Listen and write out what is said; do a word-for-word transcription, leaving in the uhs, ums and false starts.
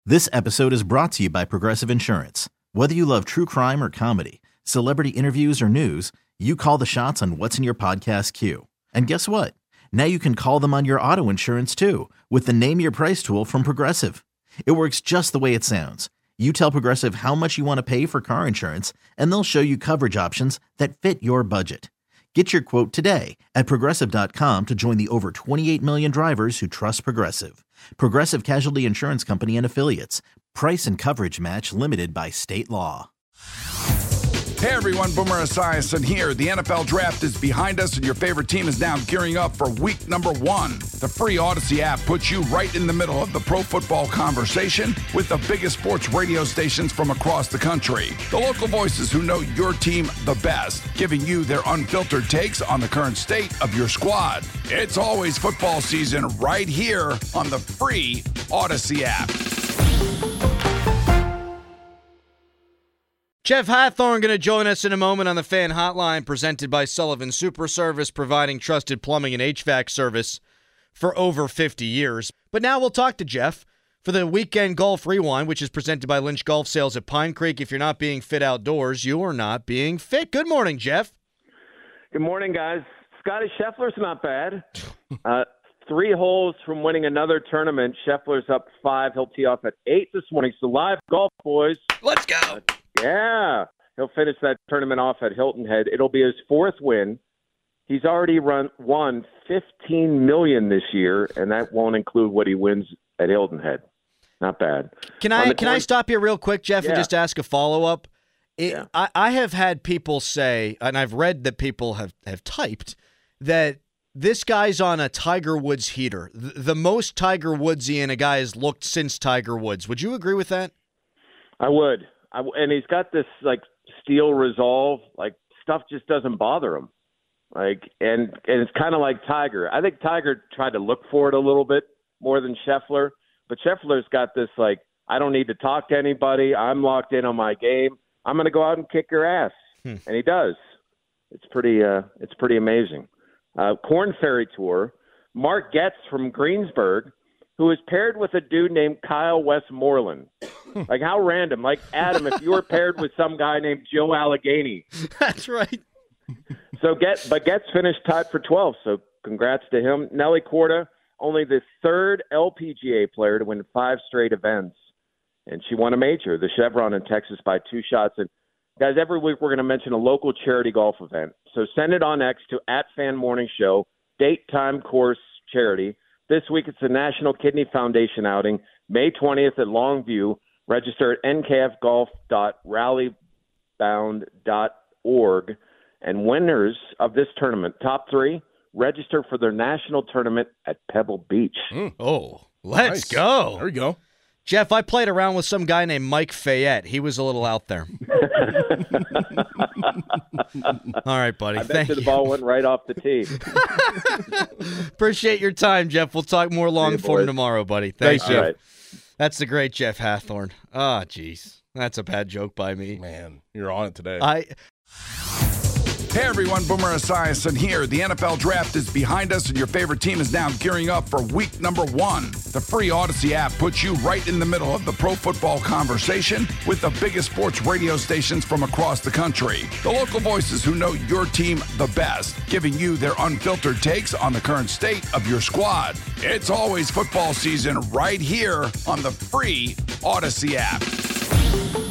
This episode is brought to you by Progressive Insurance. Whether you love true crime or comedy, celebrity interviews or news, you call the shots on what's in your podcast queue. And guess what? Now you can call them on your auto insurance too with the Name Your Price tool from Progressive. It works just the way it sounds. You tell Progressive how much you want to pay for car insurance, and they'll show you coverage options that fit your budget. Get your quote today at Progressive dot com to join the over twenty-eight million drivers who trust Progressive. Progressive Casualty Insurance Company and Affiliates. Price and coverage match limited by state law. Hey everyone, Boomer Esiason here. The N F L Draft is behind us and your favorite team is now gearing up for week number one. The free Odyssey app puts you right in the middle of the pro football conversation with the biggest sports radio stations from across the country. The local voices who know your team the best, giving you their unfiltered takes on the current state of your squad. It's always football season right here on the free Odyssey app. Jeff Hathhorn going to join us in a moment on the Fan Hotline, presented by Sullivan Super Service, providing trusted plumbing and H V A C service for over fifty years. But now we'll talk to Jeff for the Weekend Golf Rewind, which is presented by Lynch Golf Sales at Pine Creek. If you're not being fit outdoors, you are not being fit. Good morning, Jeff. Good morning, guys. Scotty Scheffler's not bad. Uh, three holes from winning another tournament. Scheffler's up five. He'll tee off at eight this morning. So live golf, boys. Let's go. Uh, Yeah, he'll finish that tournament off at Hilton Head. It'll be his fourth win. He's already run won fifteen million dollars this year, and that won't include what he wins at Hilton Head. Not bad. Can I can course, I stop you real quick, Jeff, yeah. and just ask a follow-up? It, yeah. I, I have had people say, and I've read that people have, have typed, that this guy's on a Tiger Woods heater. The, the most Tiger Woodsian a guy has looked since Tiger Woods. Would you agree with that? I would. I, and he's got this like steel resolve, like stuff just doesn't bother him. Like, and, and it's kind of like Tiger. I think Tiger tried to look for it a little bit more than Scheffler, but Scheffler's got this like, I don't need to talk to anybody. I'm locked in on my game. I'm going to go out and kick your ass. Hmm. And he does. It's pretty, uh, it's pretty amazing. Uh, Corn Ferry Tour, Mark Getz from Greensburg, who is paired with a dude named Kyle Westmoreland. Like, how random. Like, Adam, if you were paired with some guy named Joe Allegheny. That's right. So, get, but Getz finished tied for twelve, so congrats to him. Nelly Korda, only the third L P G A player to win five straight events. And she won a major, the Chevron in Texas, by two shots. And, guys, every week we're going to mention a local charity golf event. So send it on X to at Fan Morning Show, date, time, course, charity. This week it's the National Kidney Foundation outing, May twentieth at Longview. Register at n k f golf dot rally bound dot org. And winners of this tournament, top three, register for their national tournament at Pebble Beach. Mm. Oh, let's nice. go. There we go. Jeff, I played around with some guy named Mike Fayette. He was a little out there. All right, buddy. I bet Thank you the ball went right off the tee. Appreciate your time, Jeff. We'll talk more long form tomorrow, buddy. Thanks, Jeff. Right. That's the great Jeff Hathhorn. Ah, oh, jeez. That's a bad joke by me. Man, you're on it today. I... Hey everyone, Boomer Esiason here. The N F L Draft is behind us and your favorite team is now gearing up for week number one. The free Odyssey app puts you right in the middle of the pro football conversation with the biggest sports radio stations from across the country. The local voices who know your team the best, giving you their unfiltered takes on the current state of your squad. It's always football season right here on the free Odyssey app.